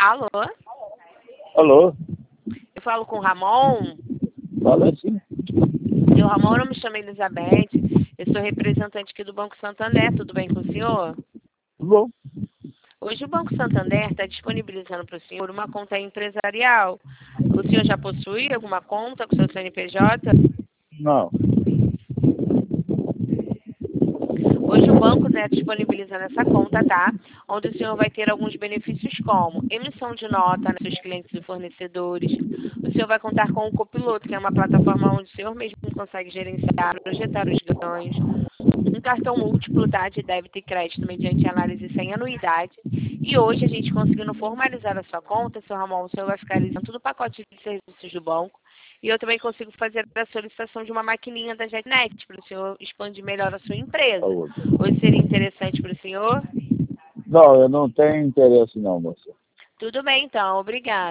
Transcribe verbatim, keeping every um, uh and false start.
Alô? Alô? Eu falo com o Ramon. Fala sim. Seu Ramon, eu me chamo Elizabeth. Eu sou representante aqui do Banco Santander. Tudo bem com o senhor? Tudo bom? Hoje o Banco Santander está disponibilizando para o senhor uma conta empresarial. O senhor já possui alguma conta com seu C N P J? Não. Hoje o banco está disponibilizando essa conta, tá? Onde o senhor vai ter alguns benefícios como emissão de nota nos seus clientes e fornecedores. O senhor vai contar com o Copiloto, que é uma plataforma onde o senhor mesmo consegue gerenciar, projetar os ganhos. Um cartão múltiplo, tá? De débito e crédito mediante análise sem anuidade. E hoje a gente conseguindo formalizar a sua conta, seu Ramon, o senhor vai ficar lisando todo o pacote de serviços do banco. E eu também consigo fazer a solicitação de uma maquininha da JetNet para o senhor expandir melhor a sua empresa. Hoje seria interessante para o senhor? Não, eu não tenho interesse não, moça. Tudo bem, então. Obrigada.